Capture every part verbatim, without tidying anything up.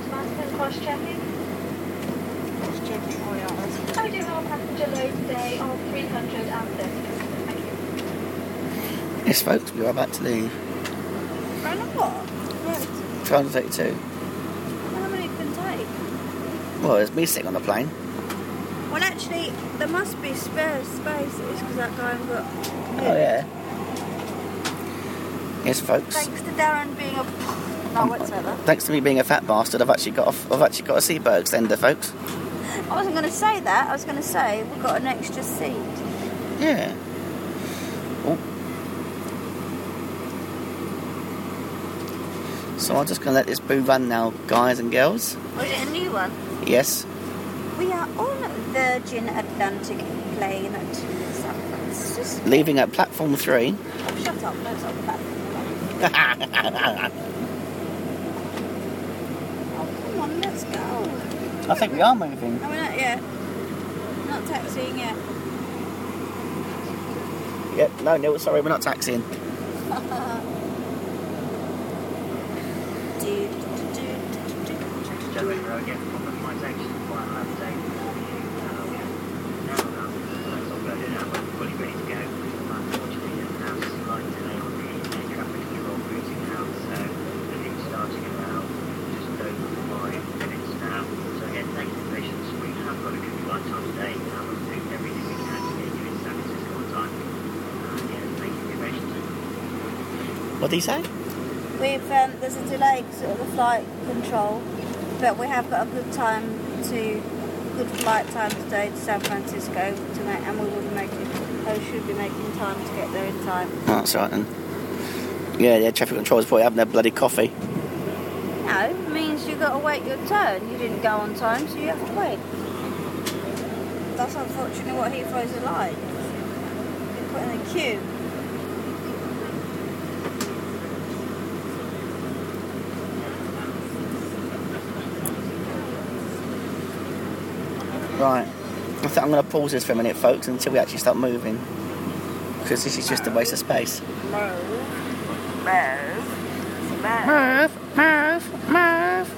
Marston, cross-checking. Cross-checking, oh yeah. I do have a passenger load today of three hundred thirty. Thank you. Yes, folks, we are about to leave. Run of what? two hundred thirty-two. How many can take? Well, there's me sitting on the plane. Well, actually, there must be spare spaces because that guy got. Oh, yeah. Yes, folks. Thanks to Darren being a. No, whatsoever. Thanks to me being a fat bastard, I've actually got a, I've actually got a Seaberg extender, folks. I wasn't going to say that. I was going to say we've got an extra seat. Yeah. Oh. So I'm just going to let this boo run now, guys and girls. Was it a new one? Yes. We are on Virgin Atlantic plane to San Francisco. Leaving at platform three. Oh, shut up. No, it's on platform. Oh, come on, let's go. I think we are moving. No, we're not yet. Not taxiing yet. Yep, no, no, sorry, we're not taxiing. What did he say? We've um, there's a delay sort of the flight control, but we have got a good time to good flight time today to San Francisco to make, and we will be making. I should be making time to get there in time. Oh, that's right then. Yeah, yeah, traffic controllers probably having their bloody coffee. No, it means you've got to wait your turn. You didn't go on time, so you have to wait. That's unfortunately what Heathrow's are like. You're put in a queue. Right. I think I'm going to pause this for a minute, folks, until we actually start moving. Because this is just a waste of space. Move. Move. Move, move, move.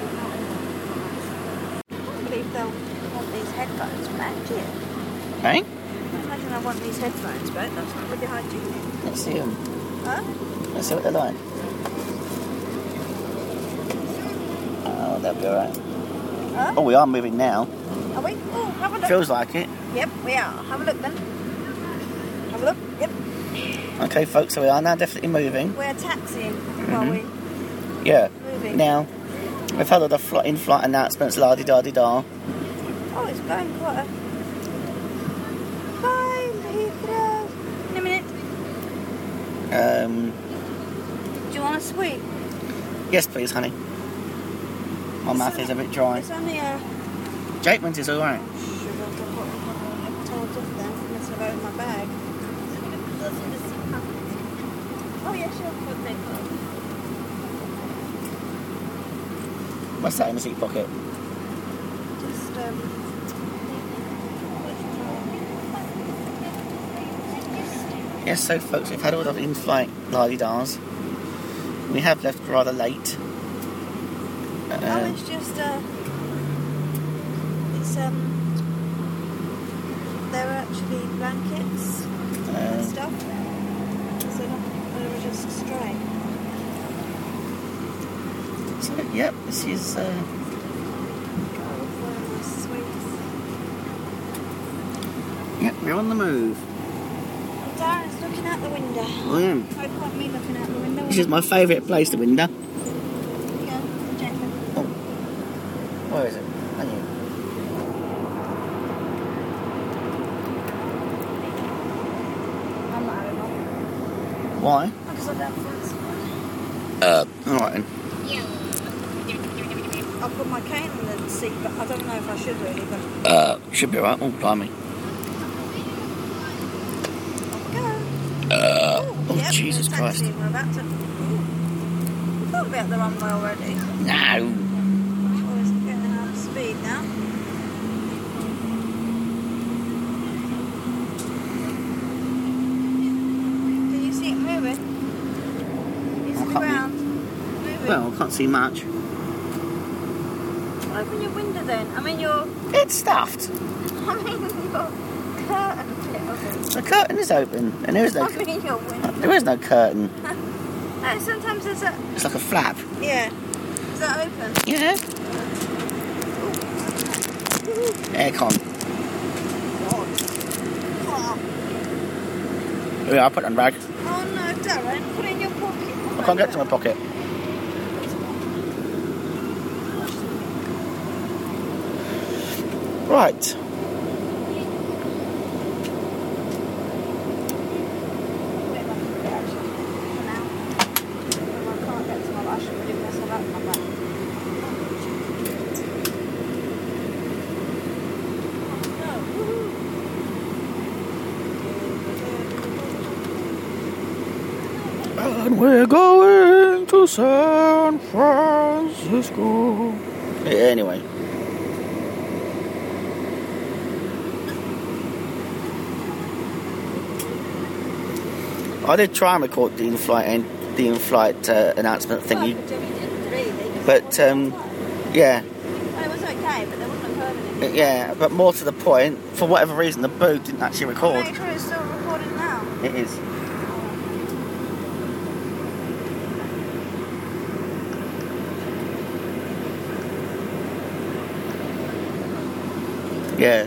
I can't believe they'll want these headphones back, do you? Hey? I imagine I want these headphones back. That's not really hygienic. Let's see them. Huh? Let's see what they're like. Oh, they'll be alright. Huh? Oh, we are moving now. Are we? Oh, have a look. Feels like it. Yep, we are. Have a look then. Have a look. Yep. Okay, folks, so we are now definitely moving. We're taxiing while we Yeah. moving. Now, we've had all the fl- in-flight announcements, la-di-da-di-da. Oh, it's going quite a... Bye, Heathrow. In a minute. Um, Do you want a sweet? yes, please, honey. My mouth is a bit dry. It's only a... Jakeman's is alright. Sugar, I've told off then, unless I've opened my bag. Oh, yeah, sure. What's that in the seat pocket? Just, um... Yes, so folks, we've had all the in-flight la-di-das. We have left rather late. oh, Um, it's just, uh... It's, um... There are actually blankets and um, stuff. So not, they were just stray. so, yep, this is... Uh, Oh, one of my sweets. yep, we're on the move. Darren's looking out the window. I am. I want me looking out the window. This is my favourite place, the window. Here you go, Jackman. Oh. Where is it? I knew. I'm not having one. Why? Because I don't fancy one. Uh, alright then. I've got my cane on the seat, but I don't know if I should really, but... Uh, should be alright. Oh, blimey. Go. Uh, Ooh, oh, yep, Jesus the Christ. taxi, we're about to... We thought about the runway already. No. Oh, it's getting out of speed now. Can you see it moving? Can you see the can't ground? Moving. Well, I can't see much. Open your window then. I mean your... It's stuffed. I mean your curtain bit of it. The curtain is open, and there is no. I mean your window. There is no curtain. No, sometimes there's a... It's like a flap. Yeah. Is that open? Yeah. Aircon. Oh. Yeah, I'll put it on the bag. Oh no, Darren, put it in your pocket. I can't get it to my pocket. Right. And we're going to San Francisco. Yeah, anyway. I did try and record the in-flight and the in-flight uh, announcement thingy, but um, yeah. Well, it was okay, but there wasn't a permanent. Yeah, but more to the point, for whatever reason, the boot didn't actually record. Make sure it's still recording now. It is. Yeah.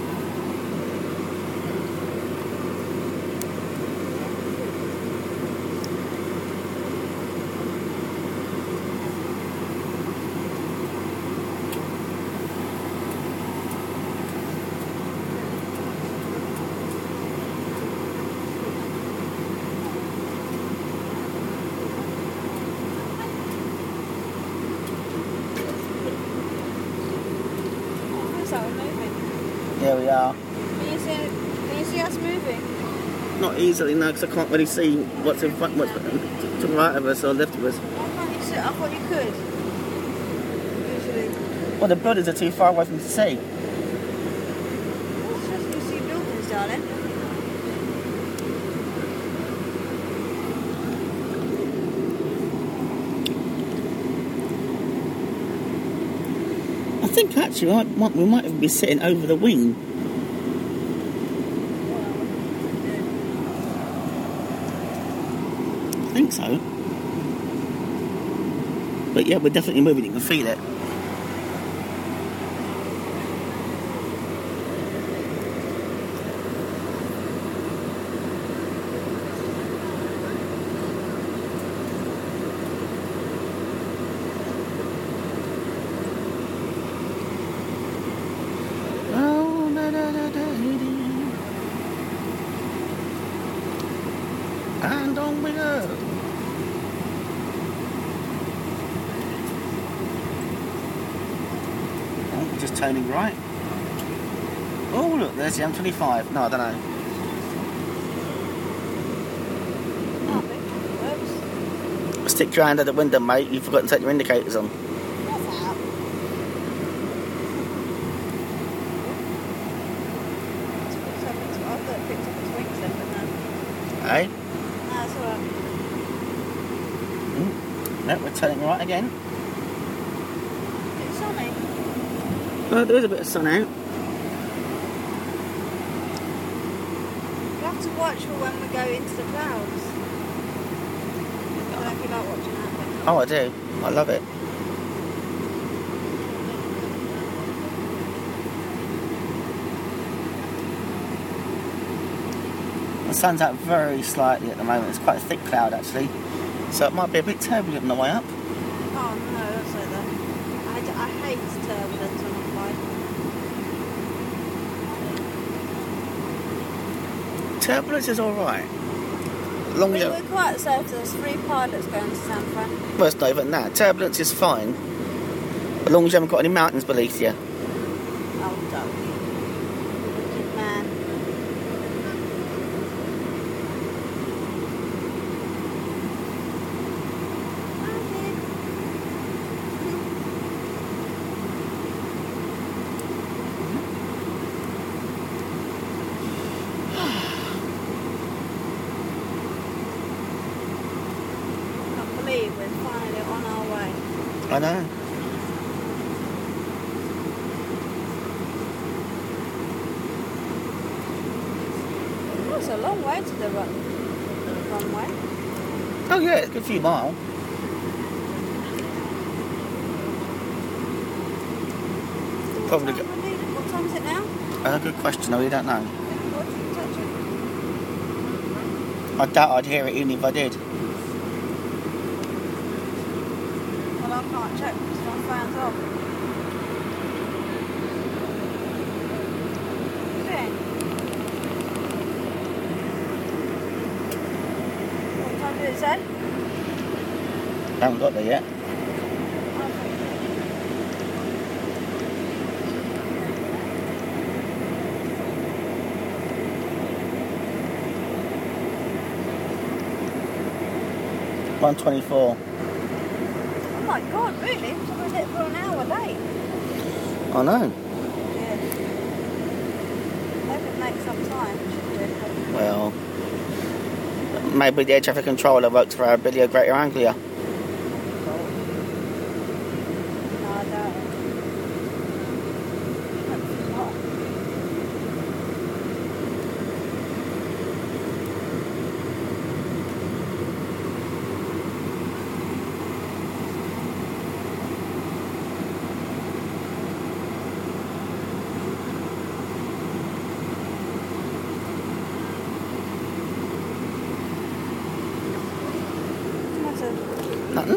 There we are. Can you see, can you see us moving? Not easily now, because I can't really see what's in front, what's to the right of us or left of us. Why can't you see? I thought you could. Usually. Well, the buildings are too far away from the sea. It's just you see buildings, darling. I think actually we might, we might even be sitting over the wing. I think so. But yeah, we're definitely moving, you can feel it. And on we go. Oh, we're just turning right. Oh, look, there's the M twenty-five. No, I don't know. Oh, Stick your hand out the window, mate. You've forgotten to take your indicators on. what's that? I thought it picked up its wings then, but no. Eh? No, it's alright. Mm. No, we're turning right again. It's sunny. Well, there is a bit of sun out. You have to watch for when we go into the clouds. I don't know if you like watching that. Oh, I do. I love it. The sun's out very slightly at the moment. It's quite a thick cloud actually, so it might be a bit turbulent on the way up. Oh no, don't say that. I, d- I hate turbulence when I fly. Turbulence is all right. Long We as were quite safe. There's three pilots going to San Fran. well, it's not even that. Turbulence is fine, as long as you haven't got any mountains beneath you. Oh, don't. Wicked man. Can't believe we're finally on our way. I know. That's a long way to the run. runway. Oh yeah, it's a good few miles. Probably. What time, we need it? What time is it now? Uh, good question. I really don't know. What did you touch it? I doubt I'd hear it even if I did. Well, I can't check because my phone's off. Okay. What time did it say? Haven't got there yet. one twenty-four. Oh my god, really? So we're there for an hour late. I know. Yeah. Maybe it makes some time, shouldn't it? Well, maybe the air traffic controller works for our Billy Greater Anglia. No, I doubt it. Hopefully not. Nothing.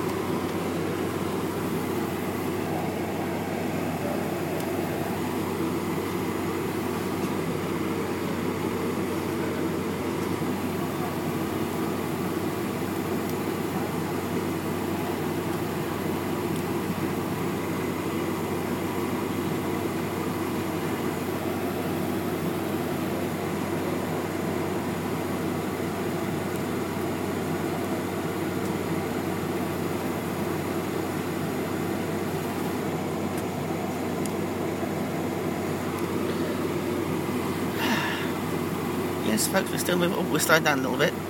Yes, folks, we're still moving. Oh, we're slowing down a little bit.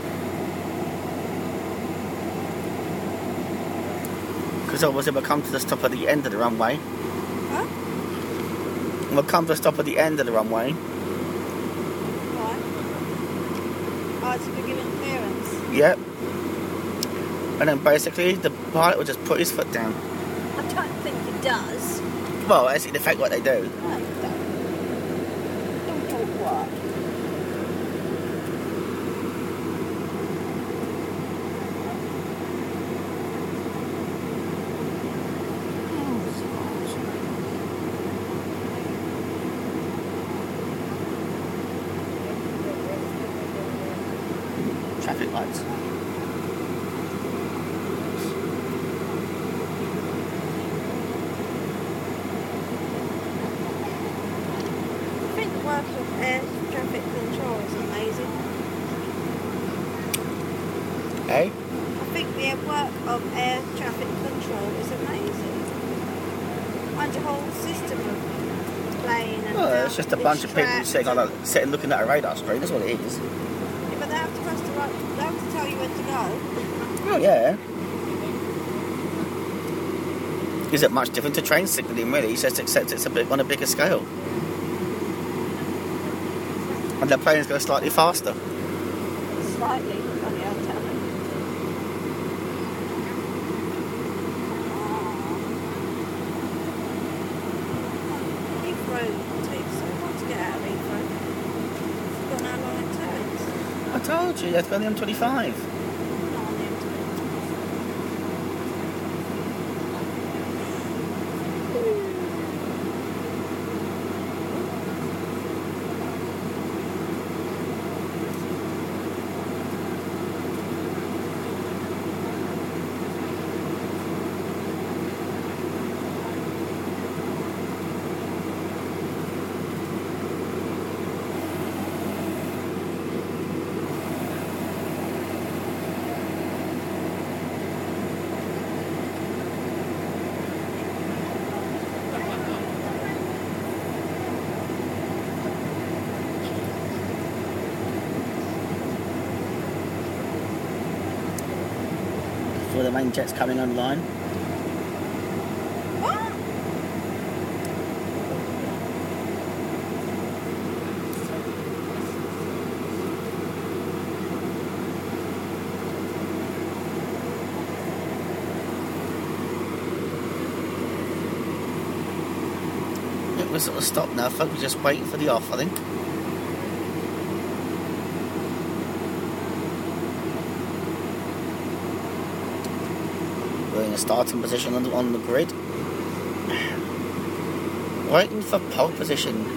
Because obviously we'll come to the stop at the end of the runway. Huh? We'll come to a stop at the end of the runway. Why? Oh, it's for giving clearance. Yep. And then basically the pilot will just put his foot down. I don't think it does. Well, that's in effect what they do. No, it don't. Don't talk what? Traffic lights. I think the work of air traffic control is amazing. Eh? I think the work of air traffic control is amazing. And the whole system of plane and Well, it's just a bunch of people tracks sitting on a, and- sitting looking at a radar screen. That's what it is. Yeah, but they have to press the right. They have to tell you when to go. Oh yeah. Is it much different to train signalling really? It's just except it's a bit on a bigger scale. And the planes go slightly faster. Slightly, funny, I'll tell them. Heathrow takes so long to get out of Heathrow. You've got how long it takes. I told you, you have to go on the M twenty-five. Not on the M For the main jets coming online. What? we're sort of stopped now, folks. We're just waiting for the off, I think. We're in a starting position on the, on the grid. Waiting for pole position.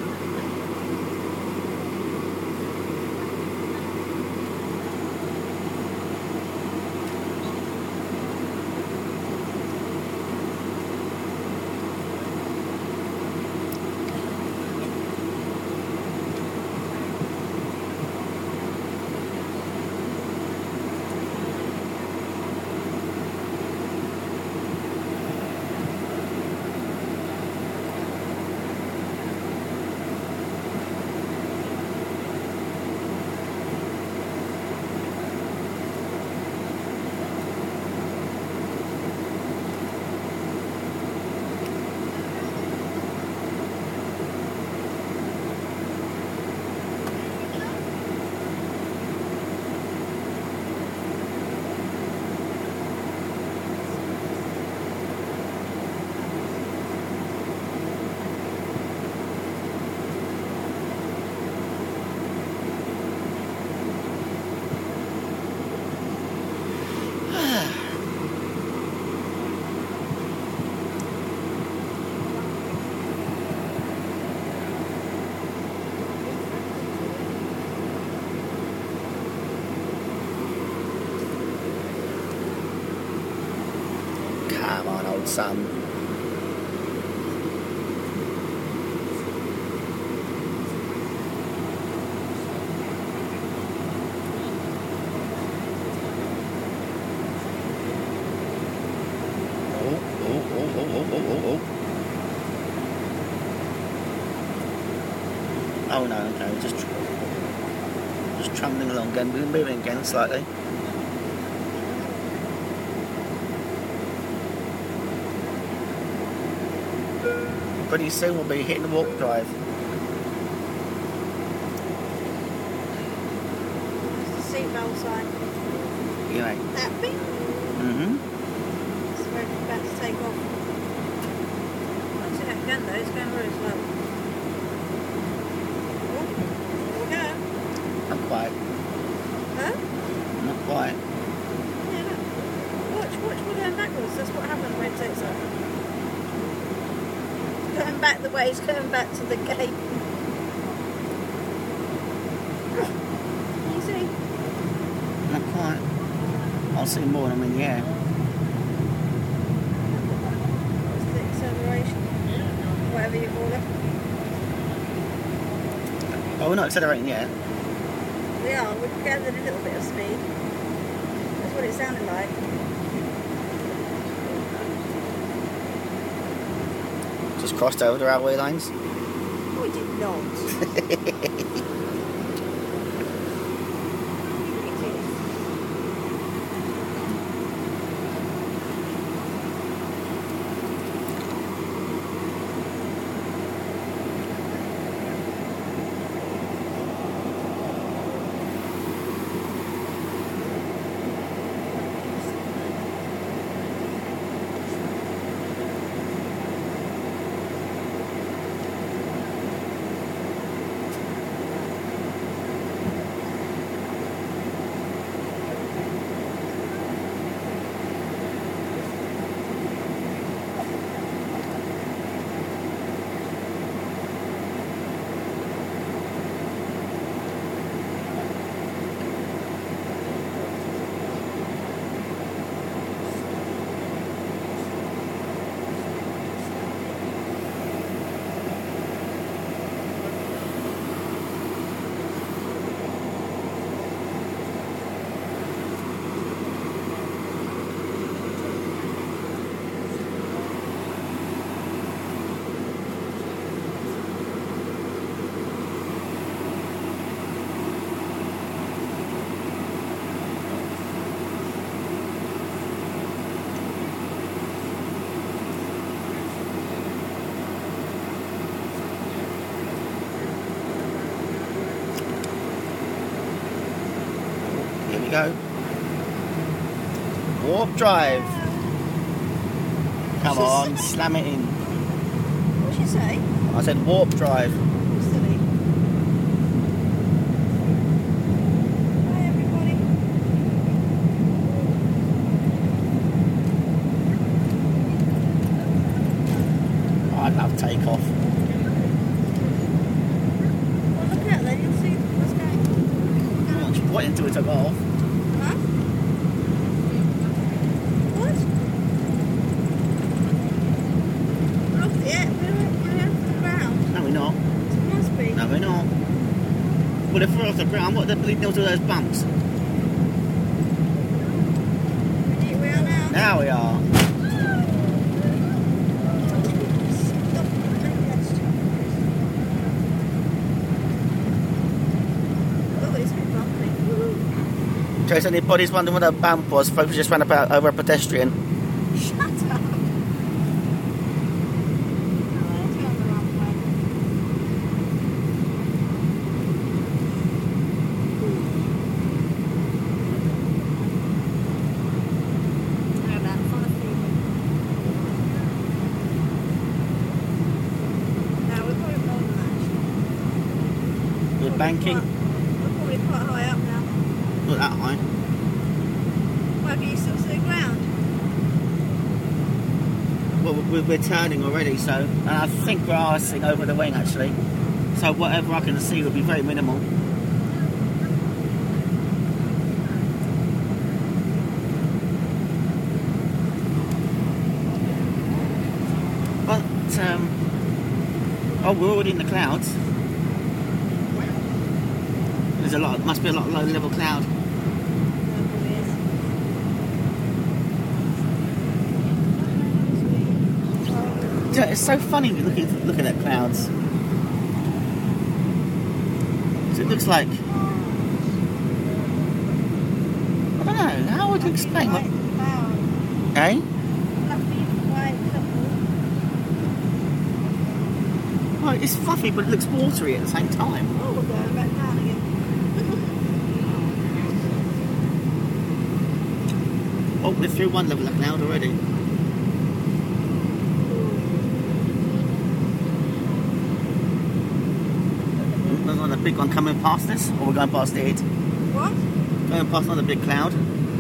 Come on, old son. Oh, oh, oh, oh, oh, oh, oh, oh. Oh no, okay, just just trundling along again, we're moving again slightly. Pretty soon we'll be hitting the warp drive. Seatbelt sign. You know. That bing. Mm-hmm. It's where it's about to take off. Not too much again though, it's going very slow. Oh, here we go. Not quite. Huh? Not quite. Yeah, look. Watch, watch, we're going backwards. That's what happens when it takes off. Going back the way, he's going back to the gate. You see? Not quite. I'll see more when I'm in the air. That's the acceleration. Whatever you call it. Oh, we're not accelerating yet. We are, we've gathered a little bit of speed. That's what it sounded like. Just crossed over the railway lines. We did not. Here we go. Warp drive. Come on, slam it in. What'd she say? I said warp drive. Silly. Hi everybody. Oh, I love takeoff. Well, look out there, you'll see what's going on. I'm not waiting until it took off. Huh? What? We're off the air. We're, we're off the ground. No, we're not. It must be. No, we're not. Well, if we're off the ground, what the bleeding hell's all those bumps? Here we are now. Now we are. Stop. Oh, it's a bit bumpy. In case anybody's wondering what that bump was, folks, we just ran about over a pedestrian. Shut up. Oh, let's go on the wrong way. They're about five feet. No, we're probably more than that. We're banking. We're probably quite high up now. Not that high. Well, can you still see the ground? Well, we're, we're turning already, so and I think we're icing over the wing actually. So whatever I can see will be very minimal. But um, oh, we're already in the clouds. There's a lot. Must be a lot of low-level cloud. There probably is. Yeah, it's so funny looking looking at clouds. So it looks like I don't know. How would you explain what? Eh? Well, it's fluffy, but it looks watery at the same time. Oh, we're going back down again. Oh, we're through one level of cloud already. There's another big one coming past us, or we're going past it. What? Going past another big cloud.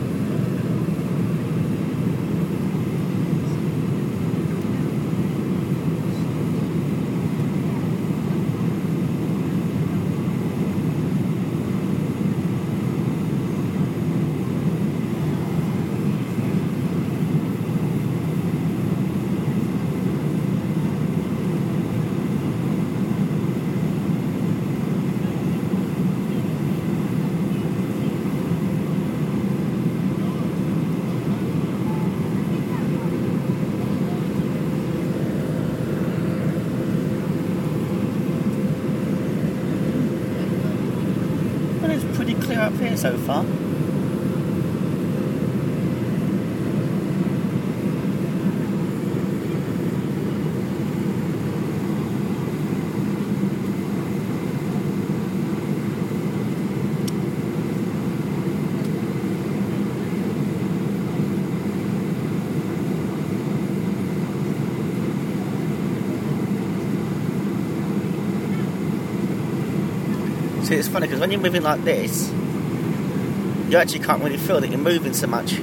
Well, it's pretty clear up here so far. See, it's funny because when you're moving like this, you actually can't really feel that you're moving so much.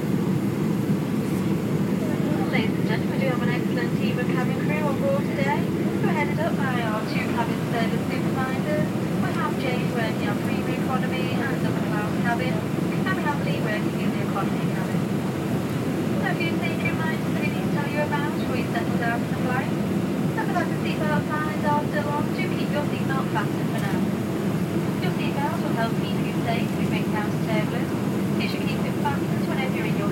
Ladies and gentlemen, we do have an excellent team of cabin crew on board today. We're headed up by our two cabin service supervisors. We have James working on premium economy and upper class cabin, and we have Lee working in the economy cabin. So a few safety reminders that we need to tell you about before you settle down for the flight. Remember that the seatbelt signs are still on. Do keep your seatbelt fastened for now. Your seatbelt will help keep you safe if it encounters turbulence. You should keep it fastened whenever you're in your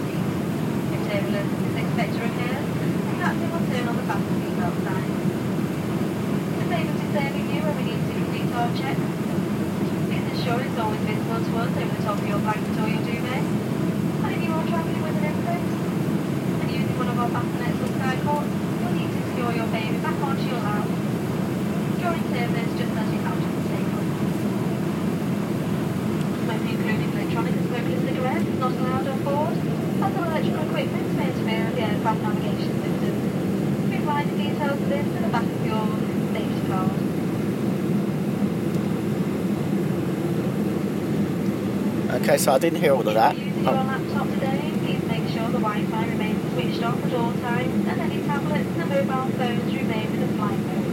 Okay, so I didn't hear all of that. Using your Oh, laptop today, please make sure the Wi-Fi remains switched off at all times and any tablets and mobile phones remain in the flight mode.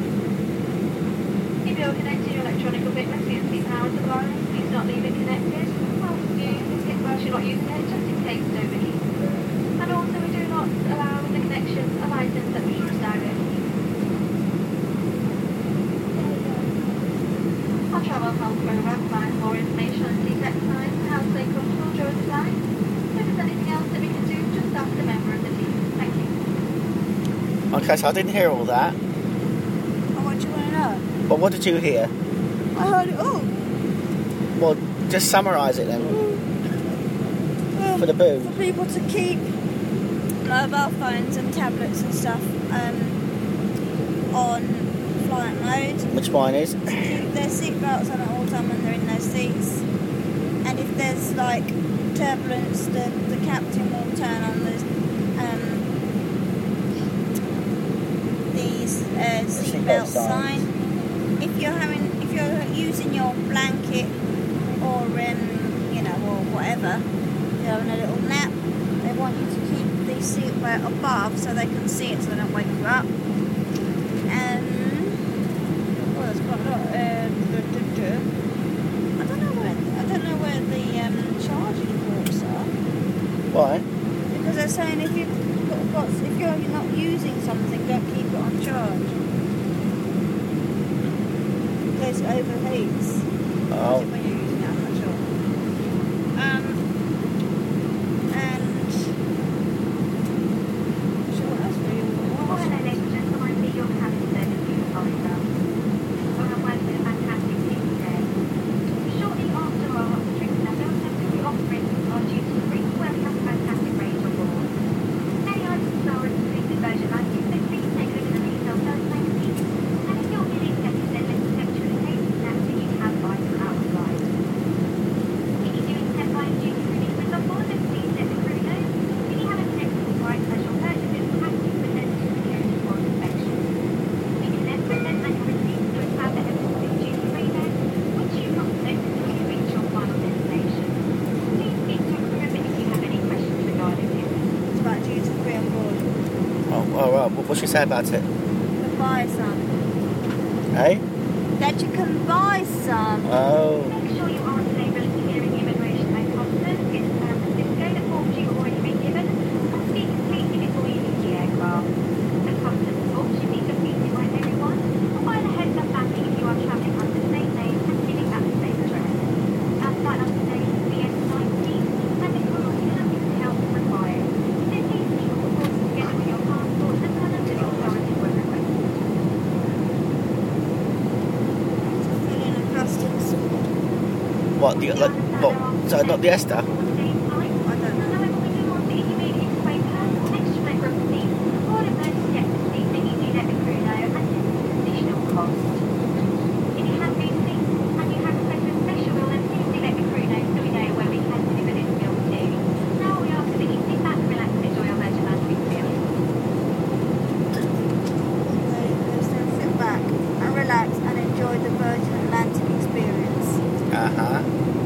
If you're connecting your electronic equipment using the power supply, please not leave it connected. Whilst you- whilst you're not using it, just in case it overheats. And also we do not allow the connection of items that we use directly. Our travel health program provides more information on these exercises and how to stay comfortable during the flight. If there's anything else that we can do, just ask a member of the team. Thank you. okay, so I didn't hear all that. Oh, what do you want to know? But what did you hear? I heard it all. Well, just summarise it then Um, for the boo. for people to keep mobile phones and tablets and stuff um, on flight mode, Which one is? to keep their seatbelts on at all time when they're in their seats, and if there's like turbulence, the, the captain will turn on the um, these uh, seatbelt signs. sign. If you're having, if you're using your blanket or um, you know, or whatever, you're having a little nap, they want you to keep the seatbelt above so they can see it, so they don't wake you up. And well, there's quite a lot. Uh, duh, duh, duh. I don't know where I don't know where the um, charging ports are, Why? because they're saying if you got, got if you're not using something, don't keep it on charge. Because it overheats. Oh, When you're using it, I'm not sure. Um, and sure what else were you Oh, hello, ladies and gentlemen. I see your cabin service supervisor. Well, I'm working with a fantastic team today. Shortly after our drinks and our temporary offerings are due to the ring where we have a fantastic range on board. Many items are in completely version lighting, so please take a look at the retail first, thank you. And if you're feeling tempted, then let's actually take snacks that you can buy from outside. If you do intend buying duty free liquids on board, then please let the crew know. If you have a connected required special purchases, we'll have to present to security for inspection. We can then present and receipt to establish evidence of duty free then, which you must note until you reach your final destination. Please speak to a crew member if you have any questions regarding this. It's about duty free on board. oh, all right. What what should you say about it? You can buy some. Hey? That you can buy some. Oh, Make sure you are labelling hearing immigration and customs. It's um, this data forms you've already been given. Must be completed before you leave the aircraft. The customs forms should be completed by everyone, or by the heads up backing if you are travelling under the same name and giving that the same address. Our flight number today is B S nineteen, and this will also be help required. So please keep all forms together with your passport and none of the authority when requested. Fill in a customs. what the like, what? So not the Esther? I don't know. However, we do want that you may be explain personal extra member of the team, or if there's steps to take that you do let the crew know, and this is an additional cost. If you have been seen and you have requested special bill, then please do let the crew know so we know where we can deliver this bill to. Now we ask that you sit back, relax, and enjoy your Virgin Atlantic experience. They, they said sit back and relax and enjoy the Virgin Atlantic experience. Uh huh.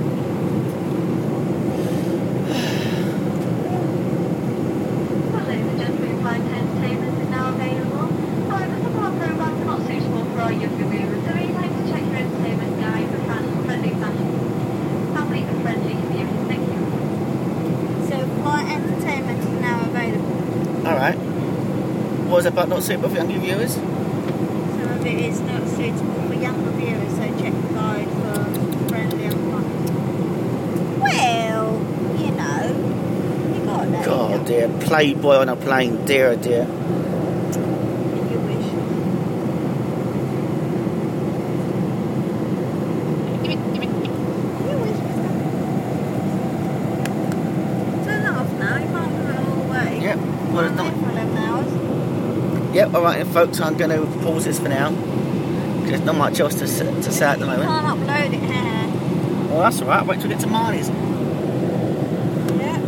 Well, ladies and gentlemen, flight entertainment is now available. However, some of our programs are not suitable for our younger viewers, so we'd like to check your entertainment guide for family-friendly fashion. Family-friendly viewing. Thank you. So flight entertainment is now available. All right. What was it about not suitable for younger viewers? Some of it is not suitable for younger viewers, so check the guide for friendly and fun. Well, you know, you got that. God, dear. Playboy on a plane. Dear, oh dear. If you wish. You wish, mister. Turn that off now, you can't put it all the way. Yep. Well, Well, it's not. for eleven hours. Yep. All right, then, folks. I'm going to pause this for now. There's not much else to s- to say at the You moment. can't upload it here. Well, that's all right. Wait till we get to Marnie's. Yeah.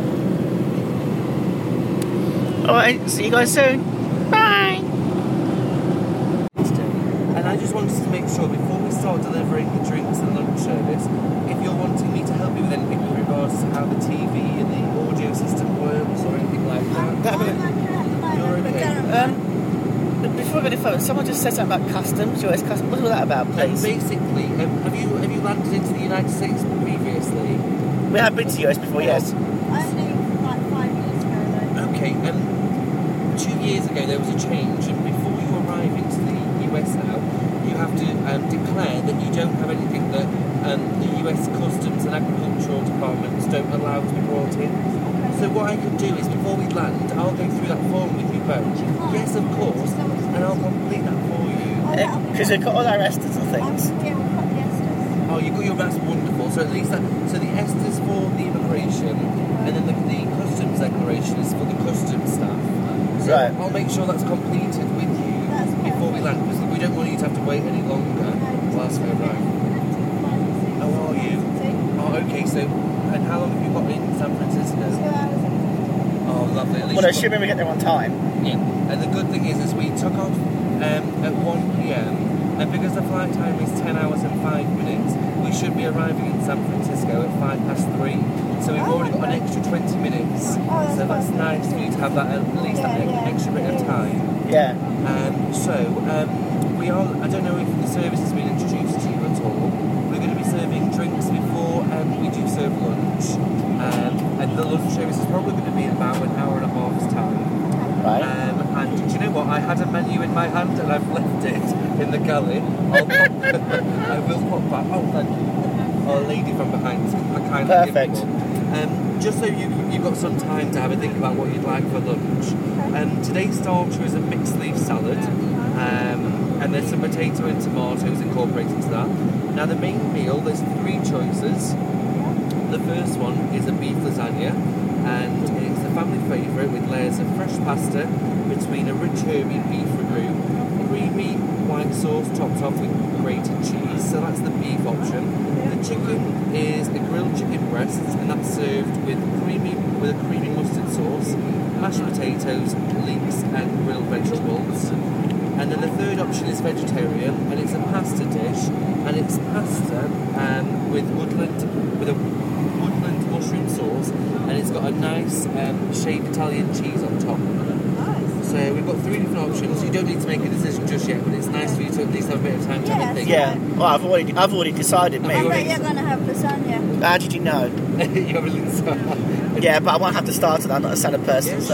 All right. See you guys soon. Bye. And I just wanted to make sure before we start delivering the drinks and lunch service, if you're wanting me to help you with anything with regards to how the T V and the audio system works or anything like that. That'd be- You're okay. Um, but before we go any further, someone just said something about customs, U S customs. What's all that about, Um, please? basically, um, have you have you landed into the United States previously? We have been to the U S before, yes. Only like five years ago though. Okay, um, two years ago there was a change, and before you arrive into the U S now, you have to um, declare that you don't have anything that um, the U S Customs and Agricultural Departments don't allow to be brought in. So what I can do is, before we land, I'll go through that form with you both. Yes, of course, and I'll complete that for you. Because we've got all our esters and things. Yeah, we've got the Estes. Oh, you got your, that's wonderful. So at least that, so the Esters for the immigration, and then the, the customs declaration is for the customs staff. So Right. I'll make sure that's completed with you That's before we land, because we don't want you to have to wait any longer whilst we arrive. How are you? Oh, okay. So, and how long have you got in San Francisco? Oh, lovely. At least Well, you've got- assuming we get there on time. yeah. And the good thing is, is we took off um, at one p m, and because the flight time is ten hours and five minutes, we should be arriving in San Francisco at five past three. So we've already got an extra twenty minutes. that's So that's perfect. nice for you to have that at least that Yeah, yeah. extra bit of time. Yeah. Um, so um, we are. I don't know if the service has been introduced to you at all. We're going to be serving drinks before um, we do serve lunch, um, and the lunch service is probably going to be in about an hour and a half's time. Right. Um, and do you know what? I had a menu in my hand and I've left it in the galley. I'll pop, I will pop back. Oh, thank you. Oh, a lady from behind is a kind Perfect. Um, just so you, you've got some time to have a think about what you'd like for lunch. Um, today's starter is a mixed leaf salad. Um, and there's some potato and tomatoes incorporated into that. Now the main meal, there's three choices. The first one is a beef lasagna, and it's a family favourite with layers of fresh pasta between a rich herby beef ragu, creamy white sauce topped off with grated cheese, so that's the beef option. The chicken is a grilled chicken breast, and that's served with creamy with a creamy mustard sauce, mashed potatoes, leeks, and grilled vegetables. And then the third option is vegetarian, and it's a pasta dish, and it's pasta um, with woodland with a woodland mushroom sauce, and it's got a nice um, shaved Italian cheese on top. So we've got three different options. You don't need to make a decision just yet, but it's nice for you to at least have a bit of time to have a think. Yeah. Well, I've already, I've already decided, I mate. bet you're going to have lasagna. How did you know? You have a little Yeah, but I won't have to start it. I'm not a salad person, Yeah, so.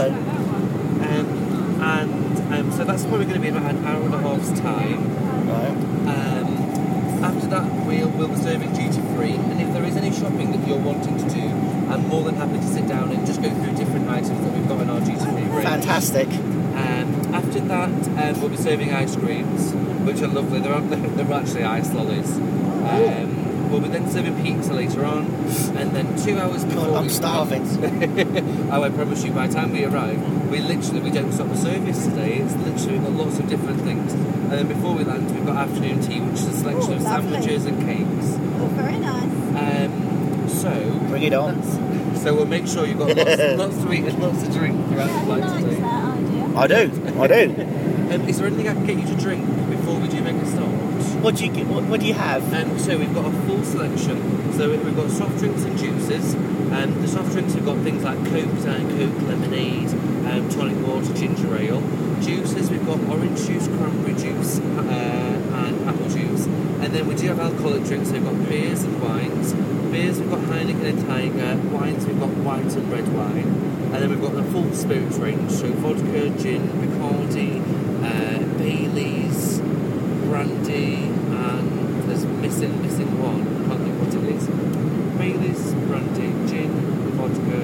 Um, and um, so that's probably going to be about an hour and a half's time. Right. Um, after that, we'll, we'll be serving duty free, and if there is any shopping that you're wanting to do, I'm more than happy to sit down and just go through different items that we've got in our duty free range. Fantastic. Um, after that, um, we'll be serving ice creams, which are lovely. They're, they're actually ice lollies. Um, we'll be then serving pizza later on, and then two hours before God, I'm we starving. oh, I promise you, by the time we arrive, we literally we don't stop the service today. It's literally we've got lots of different things, and then before we land, we've got afternoon tea, which is a selection Ooh, of lovely. sandwiches and cakes. Oh, very nice. Um, so Bring it on. So we'll make sure you've got lots, lots to eat and lots to drink throughout the Yeah, he flight likes today. that idea. I do. I do. Um, is there anything I can get you to drink before we do make a start? What do you get? What, what do you have? Um, so we've got a full selection. So we've got soft drinks and juices. Um, the soft drinks we've got things like Coke, Diet Coke, lemonade, um, tonic water, ginger ale. Juices we've got orange juice, cranberry juice, uh, and apple juice. And then we do have alcoholic drinks. So we've got beers and wines. Beers we've got Heineken and Tiger. Wines we've got white and red wine. And then we've got the full spirits range. So vodka, gin, Bacardi, uh, Baileys, brandy, and there's missing missing one. I can't think what it is. Baileys, brandy, gin, vodka.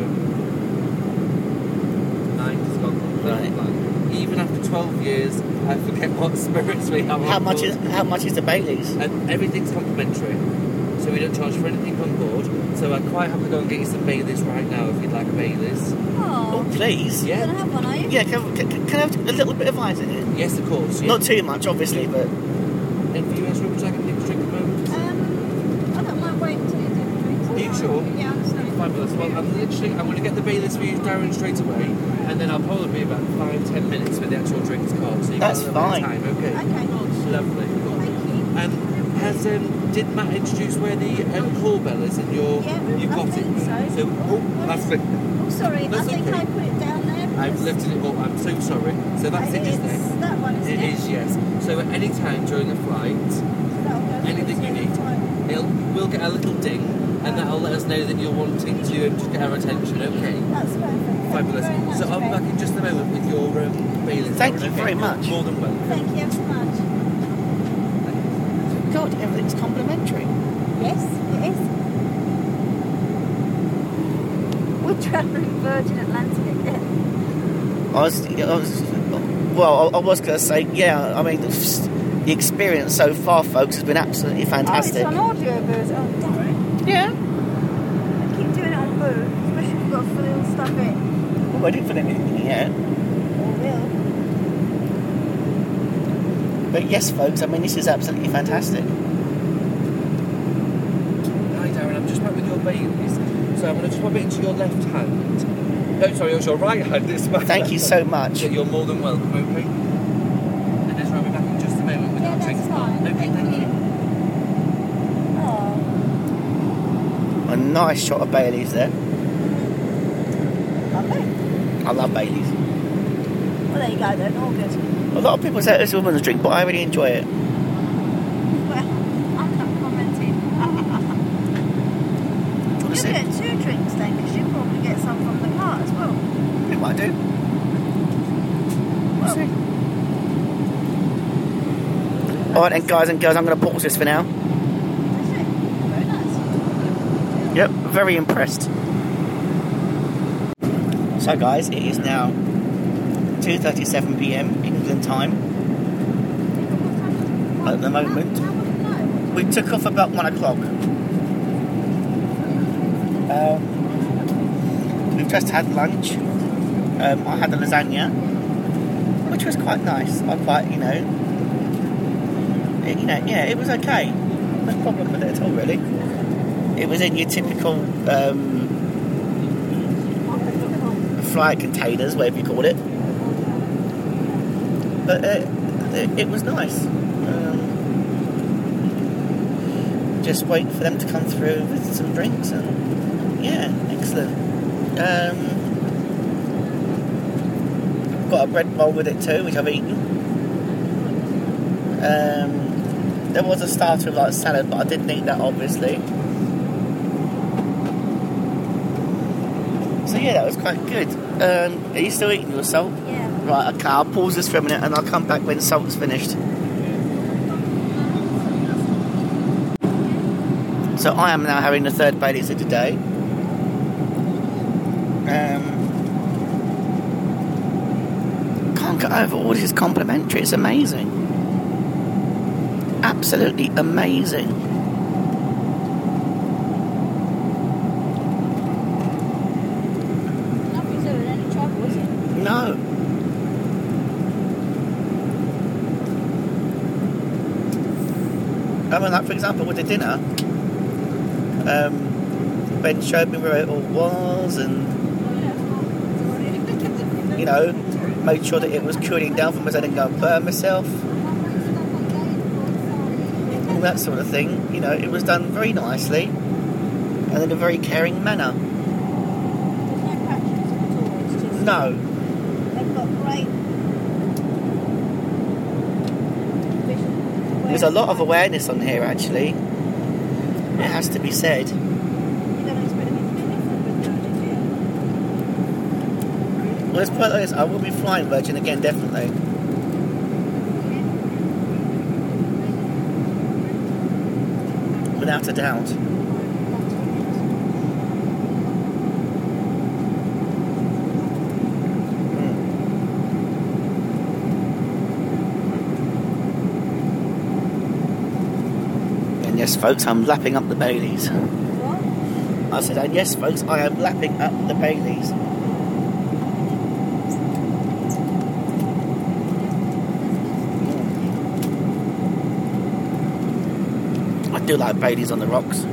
Nine has gone completely Right. blank. Even after twelve years, I forget what spirits we have. How on much board. is how much is the Baileys? And everything's complimentary, so we don't charge for anything on board. So I'd quite happily go and get you some Baileys right now if you'd like a Baileys. Oh, Oh, please. Yeah. you're going to have one, are you? Yeah. Can, can, can I have a little bit of ice in it? Yes, of course. Yeah. Not too much, obviously, but And for you, Ezra, would you like a drink at the moment? Um, I don't mind waiting till you do the drinks. Are you sure? Yeah, I'm sorry. Fabulous. Well, I'm literally, I'm going to get the Baileys for you, Darren, straight away, and then I'll probably be about five, ten minutes with the actual drinks card. So you've That's got a little fine. bit of time, okay? Okay. Lovely. Thank you. Um, Has um, did Matt introduce where the um, call bell is in your? Yeah, you I got think it. so. So oh, that's it. Oh, sorry, That's I think okay. I put it down there. I've because lifted it up. I'm so sorry. So that's it, it's isn't it? that one, isn't It it? is, yes. So at any time during the flight, That'll go anything you through need, the time. it'll, we'll get a little ding, and that'll let us know that you're wanting to um, just get our attention. Okay. That's perfect. Fabulous. Thank you very much, So I'll be back Ben. in just a moment with your um, Bailey's. Thank Lauren, you okay? very much. More than welcome. Thank you ever so much. God, everything's complimentary. Yes, it is. We're travelling Virgin Atlantic again. I was, I was well, I, I was going to say, yeah, I mean, the, the experience so far, folks, has been absolutely fantastic. Oh, it's on audio version. Oh, damn. Yeah. I keep doing it on Boo, especially if you've got to fill in stuff in. Well, I didn't put anything in yet. Or will. But yes, folks, I mean, this is absolutely fantastic. Hi, Darren. I'm just back with your Baileys. So I'm going to just pop it into your left hand. No, sorry, it was your right hand. It's my Thank you so much. Yeah, you're more than welcome, okay? And Ezra, I'll be back in just a moment with Yeah, our that's drinks. fine. Okay, Thank thank you. you. Oh, A nice shot of Bailey's there. lovely. I love Bailey's. Well, there you go then, all good. A lot of people say it's a woman's drink, but I really enjoy it. Well, I'm not commenting. What You'll is it? get two drinks then, because you'll probably get some from the car as well. It might do. Well, Alright then, guys and girls, I'm going to pause this for now. that's it. Very nice. Yep, very impressed. So guys, it is now two thirty-seven p m England time at the moment. We took off about one o'clock. Um, we've just had lunch. Um, I had a lasagna, which was quite nice. I quite, you know, it, you know, yeah, it was okay. No problem with it at all, really. It was in your typical um, flight containers, whatever you call it. But uh, it, it was nice. Um, just wait for them to come through with some drinks, and yeah, excellent. Um, got a bread bowl with it too, which I've eaten. Um, there was a starter of like salad, but I didn't eat that, obviously. So yeah, that was quite good. Um, are you still eating your salt? Yeah. Right, okay, I'll pause this for a minute and I'll come back when salt's finished. So I am now having the third Baileys of the day. Um, can't get over all this is complimentary, it's amazing. Absolutely amazing. Nothing's doing any trouble, is it? No. I mean, like, for example, with the dinner, um, Ben showed me where it all was and, you know, made sure that it was cooling down for me so I didn't go and burn myself. All that sort of thing. You know, it was done very nicely and in a very caring manner. There's no patches at all, it's just... No. They've got great... vision. There's a lot of awareness on here, actually. It has to be said. You don't expect anything different with that, did you? Well, let's put it like this. I will be flying Virgin again, definitely. Without a doubt. And yes, folks, I'm lapping up the Baileys. What? I said, and yes, folks, I am lapping up the Baileys. I do like Baileys on the rocks.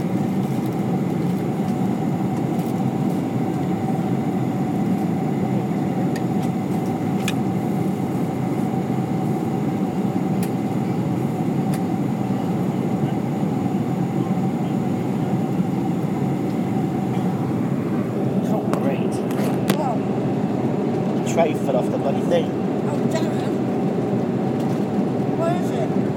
bloody thing. Oh, Darren. Where is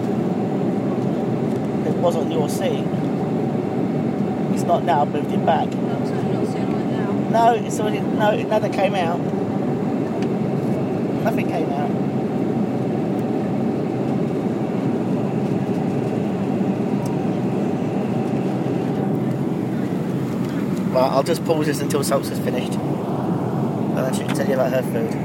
it? It was on your seat. It's not now, I've moved it back. No, I'm certainly not seeing right now. No, it's already, no, nothing came out. Nothing came out. Well, I'll just pause this until Salts is finished. And then she can tell you about her food.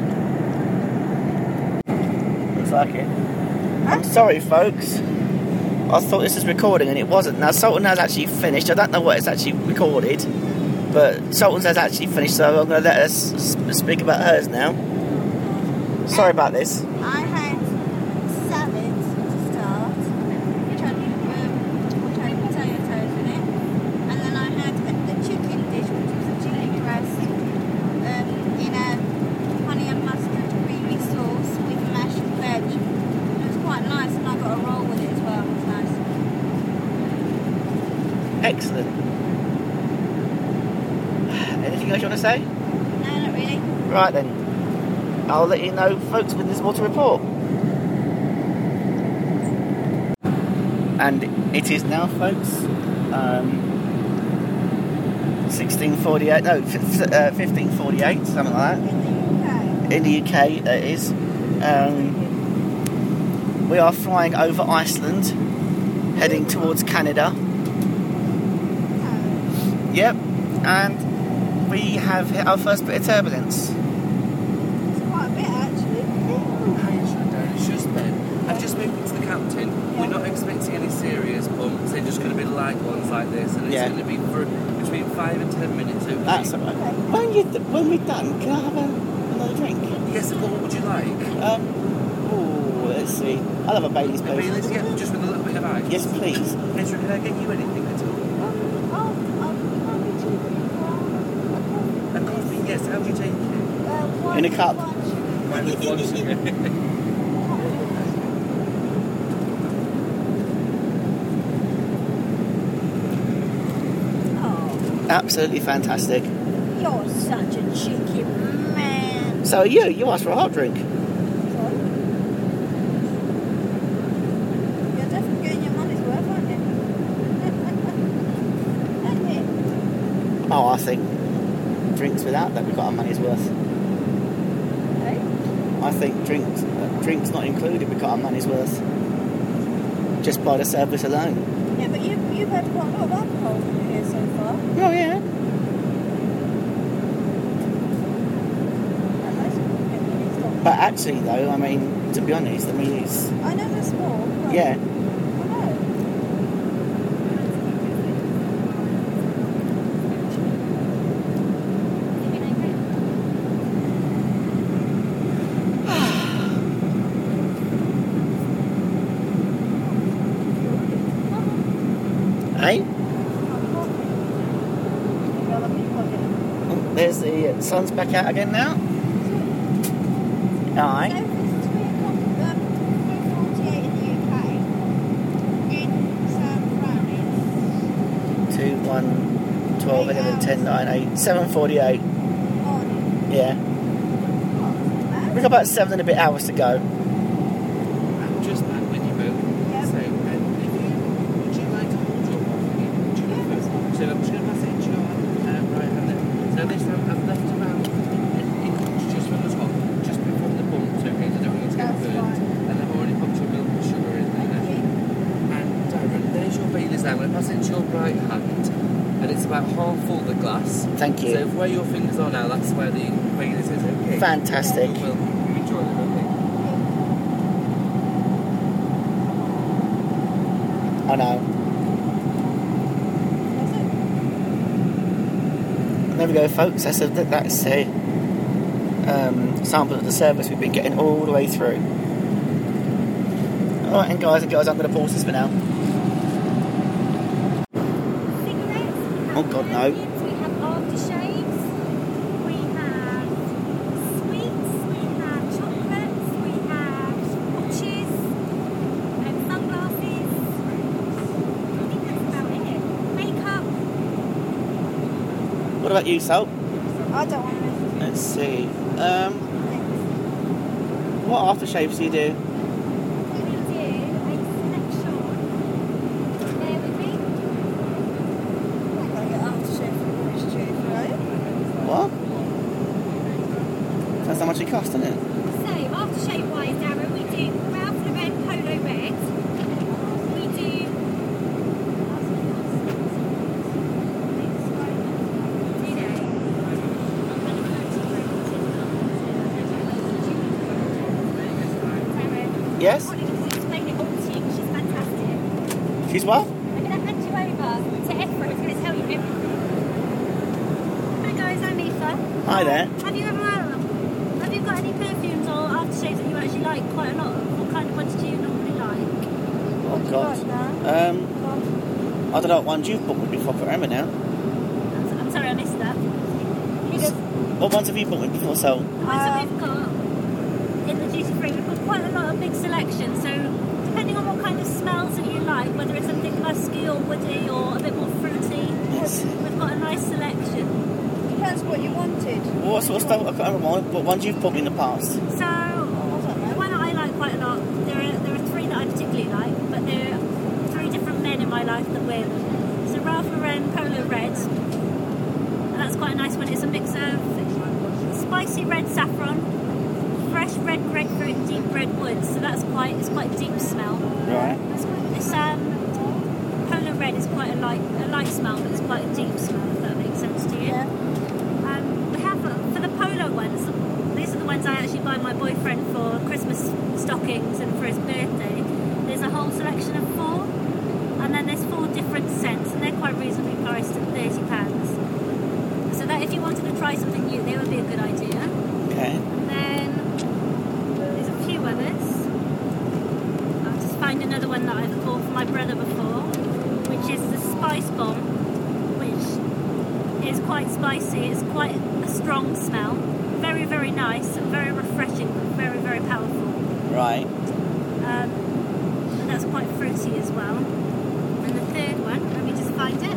Looks like it. I'm sorry, folks. I thought this was recording and it wasn't. Now, Sultan has actually finished. I don't know what it's actually recorded, but Sultan's has actually finished, so I'm going to let us speak about hers now. Sorry about this. I had salads to start, which had, um, which had potato toast in it, and then I had the, the chicken dish, which was a chili breast um, in a honey and mustard creamy sauce with mashed veg. It was quite nice, and I got a roll with it as well. It was nice. Excellent. Anything else you want to say? No, not really. Right then. I'll let you know, folks, when there's more to report. And it is now, folks, um, sixteen forty-eight, no, fifteen forty-eight, something like that. In the U K. In the U K, it is. Um, we are flying over Iceland, heading towards Canada. Yep, and we have hit our first bit of turbulence. It's just Ben. I've just spoken to the captain. We're not expecting any serious bumps. They're just going to be light ones like this, and it's Yeah. going to be for between five and ten minutes. Okay? That's alright. When you when we're done, can I have a, another drink? Yes, of course. What would you like? Um. Oh, let's see. I'll have a Bailey's, A please. Baileys, yeah, just with a little bit of ice. Yes, please. Ezra, can I get you anything at all? A coffee, yes. How do you take it? In a cup. Mine with one sugar. Absolutely fantastic. You're such a cheeky man. So you, you asked for a hot drink. Sorry? You're definitely getting your money's worth, aren't you? Aren't you? Oh, I think drinks without that, we've got our money's worth. Hey? I think drinks, uh, drinks not included, we've got our money's worth. Just by the service alone. Yeah, but you, you've had quite a lot of alcohol here so far. Oh, yeah. But actually, though, I mean, to be honest, I mean, it's... I know they're small. But Yeah. I know. Hey? Oh, there's the uh, sun's back out again now. Aye. So it's three o'clock, um, three forty-eight in the U K. In San Fran, it's two, one, twelve, eleven, ten, nine, eight, seven forty-eight. on. Yeah. We've got about seven and a bit hours to go. I'm just back with you, Boo. Yep. So, um, if you, would you like to hold your coffee? Would you like first? So I'm just going to pass it into your uh, right hand there. So this time I've left around an inch just from the top, just before the bumps, okay? So I don't want you to get That's burned. fine. And I've already popped your milk and sugar in there. Thank you. And Darren, there's your Baileys there. I'm going to pass it into your right hand. And it's about half full, the glass. Thank So you. if where your fingers are now, that's where the Baileys is, okay? Fantastic. You're welcome. You enjoy it, okay? I know. That's it. There we go, folks. That's a, that's a um, sample of the service we've been getting all the way through. Alright, and guys and girls, I'm going to pause this for now. Cigarettes, we have Oh, God, no. perfumes, we have aftershaves, we have sweets, we have chocolates, we have watches, and sunglasses. I think that's about it. Makeup. What about you, Salt? I don't want to. Let's see. Um, what aftershaves do you do? We will do a selection. Bear with me. I'm going to get aftershave for the British tooth, right? What? That's how much it costs, isn't it? So, aftershave wise, Darren, we do Ralph Lauren Polo Red. We do. Yes? I'm going to explain it all to you. She's fantastic. She's what? I'm going to hand you over to Ephra, who's going to tell you everything. Hi guys, I'm Aoife. Hi there. Have you ever, have you got any perfumes or aftershaves that you actually like quite a lot? What kind of ones do you normally like? Oh, God. Right Um, I don't know what ones you've bought with before, I can't remember now. I'm, I'm sorry, I missed that. What ones have you bought with before, so? The ones that we've got in the duty free, we've got quite a lot of big selection. So depending on what kind of smells that you like, whether it's something musky or woody or a bit more fruity, Yes. we've got a nice selection. Depends what you wanted. What sort of stuff? I can't remember what, what ones you've bought me in the past. So the one that I like quite a lot, there are there are three that I particularly like, but there are three different men in my life that wear them. So Ralph Lauren Polo Red, and that's quite a nice one. It's a mix of spicy red saffron, fresh red grapefruit, and deep red woods. So that's quite it's quite a deep smell. Right. This um, Polo Red is quite a light a light smell, but it's quite a deep smell. If that makes sense to you. Yeah. Um, we have uh, for the polo ones. These are the ones I actually buy my boyfriend for Christmas stockings and for his birthday. There's a whole selection of four, and then there's four different scents, and they're quite reasonably priced at thirty pounds. So that if you wanted to try something new, they would be a good idea. Okay. And then there's a few others. I'll just find another one that I've bought for my brother before, which is the Spice Bomb, which is quite spicy. It's quite a strong smell. Very, very nice and very refreshing, but very, very powerful. Right. Um, and that's quite fruity as well. And the third one, let me just find it.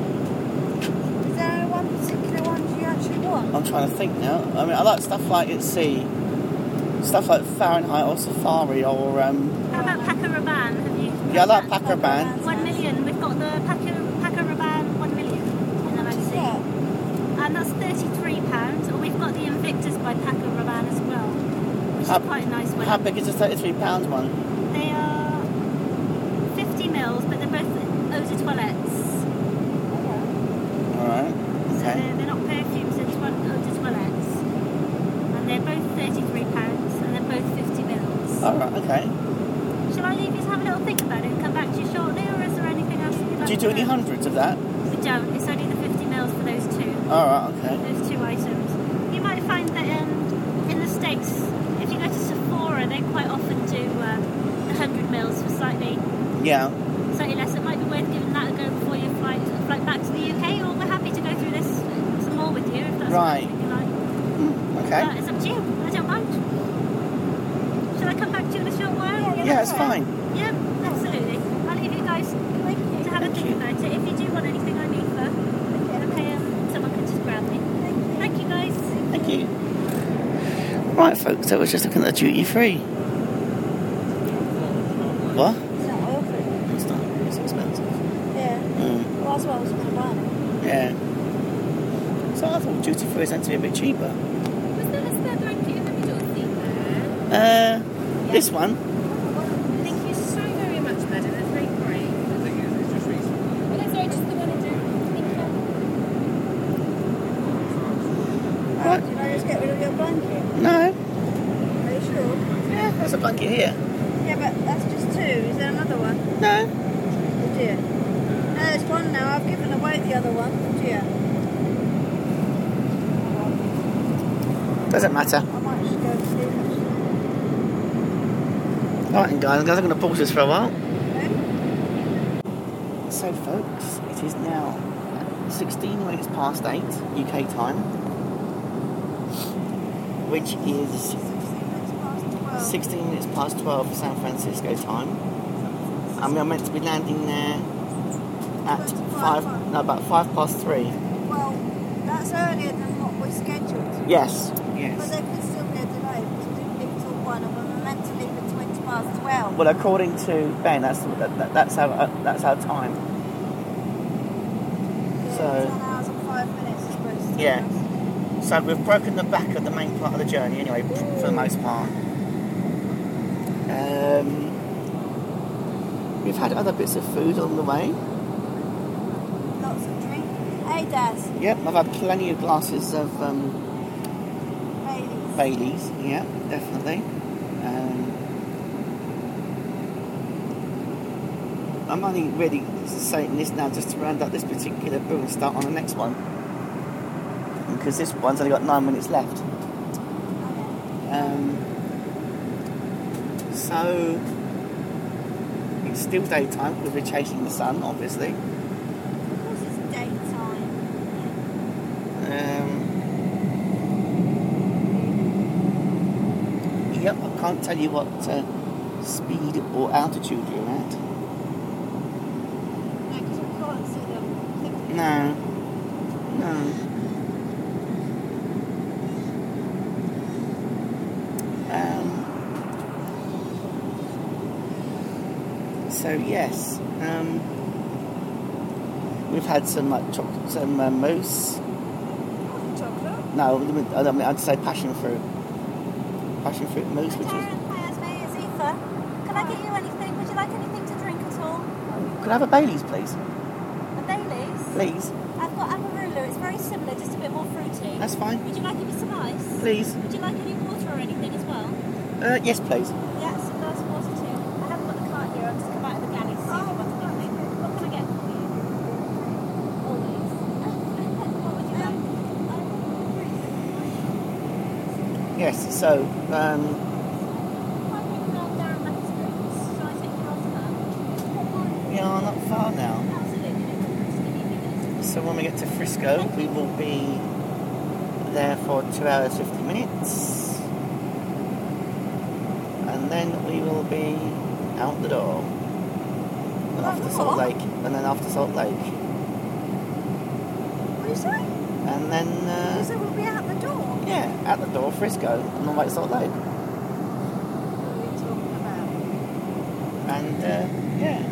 Is there one particular one you actually want? I'm trying to think now. I mean, I like stuff like at sea. Stuff like Fahrenheit or Safari or... Um, How about Paco Rabanne? Have you? yeah, I like Paco Rabanne. One million. We've got the Paco, Paco Rabanne one million in the magazine. Yeah. And that's thirty-three pounds. Or we've got the Invictus by Paco Rabanne as well, which How- is quite a nice one. How big is the thirty-three pounds one? They are fifty mils, but they're both eau de toilettes. Alright. So Okay. they're, they're not perfumes, they're twi- eau de toilettes. And they're both thirty-three pounds, and they're both fifty mils. Alright, okay. Shall I leave you to have a little think about it and come back to you shortly, or is there anything else that you'd like Do you to do any know? hundreds of that? We don't. It's only the fifty mils for those two. Alright, okay. Those two items. You might find that um, in the States, if you go to Sephora, they quite often do uh, the one hundred mils for slightly, Yeah. slightly less. It might be worth giving that a go before you fly, fly back to the U K, or we're happy to go through this some more with you if that's Right. something you like. Okay. But it's up to you. I don't mind. Shall I come back to you in a short while? Yeah, Yeah, it's fine. Yeah, absolutely. I'll leave you guys to have a Thank think you. about it. If you do want anything, I'm Aoife. Okay, um, someone can just grab me. Thank you, guys. Thank you. Right, folks, so we're just looking at the duty free. What? It's not awful. It's not. It's expensive. Yeah. Mm. Well, that's what I was going to buy them. Yeah. So I thought duty free was meant to be a bit cheaper. Was there a spare blanket in the middle seat there? Uh, this one. Thank you so very much, madam. That's very great. Well, is there just the one in there? Thank you. Right. Did I just get rid of your blanket? No. Are you sure? Yeah, there's a blanket here. Yeah, but that's just two. Is there another one? No. Oh dear. No, there's one now. I've given away the other one. Oh dear. Doesn't matter. I might just go upstairs. Alright then, guys, I'm going to pause this for a while. Okay. So, folks, it is now sixteen minutes past eight U K time, which is sixteen minutes past twelve for San Francisco time. And we are meant to be landing there at five, no, about five past three. Well, that's earlier than what we scheduled. Yes, But yes. there could still be a delay because we didn't leave till one and we're miles as well. Well, according to Ben, that's that, that, that's our uh, that's our time. So ten hours and five minutes is supposed to take yeah. us. So we've broken the back of the main part of the journey anyway, for the most part. Um, we've had other bits of food on the way. Lots of drink. Hey, Daz. Yep, I've had plenty of glasses of um, Baileys. Baileys. Yeah, definitely. Um, I'm only really saying this now just to round up this particular book and start on the next one. Because this one's only got nine minutes left. Um, so it's still daytime because we're chasing the sun, obviously. Of course it's daytime. Um, yep, I can't tell you what uh, speed or altitude you're at. No, because we can't see them. No, no. Um, so yes, um, we've had some like chocolate, some uh, mousse. Chocolate. No, I mean I'd say passion fruit, passion fruit mousse, which was. Hi, Esme, it's Aoife. Can I get you anything? Would you like anything to drink at all? Could I have a Baileys, please? A Baileys? Please, I've got Amarula. It's very similar, just a bit more fruity. that's fine. Would you like it with some ice? Please, Would you like any water or anything as well? uh, yes, please. Yeah, some glass of water too. I haven't got the cart here. I've just come out of the galley to see if you want anything. What can I get for you? Always. What would you like? Yes, so um, yeah, not far now. So when we get to Frisco, we will be there for two hours fifty minutes, and then we will be out the door. And after Salt Lake, and then after Salt Lake, What do you say? and then You uh, said we'll be out the door. yeah, out the door, Frisco, and then like Salt Lake, What are you talking about? and uh, yeah.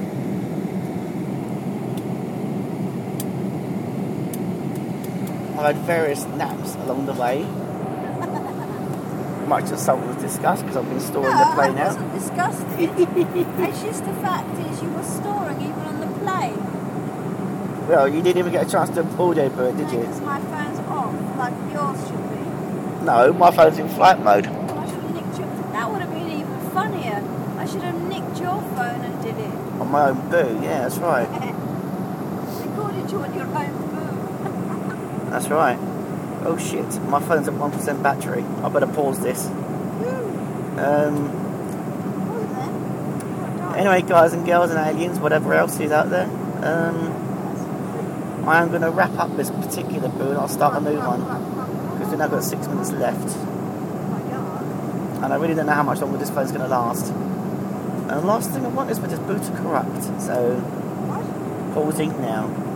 I've had various naps along the way. Much as salt was discussed because I've been storing No, the plane I out. wasn't disgusted. It's just the fact is you were storing even on the plane. Well, you didn't even get a chance to audio boot, did you? Because my phone's off, like yours should be. No, my phone's in flight mode. I should have nicked your... That would have been even funnier. I should have nicked your phone and did it. On my own boo, yeah, that's right. Recorded you on your own phone. That's right. Oh shit, my phone's at one percent battery. I better pause this. Um, anyway, guys and girls and aliens, whatever else is out there, um, I am going to wrap up this particular boo and I'll start a new one. Because we've now got six minutes left. And I really don't know how much longer this phone's going to last. And the last thing I want is for this boo to corrupt. So, pausing now.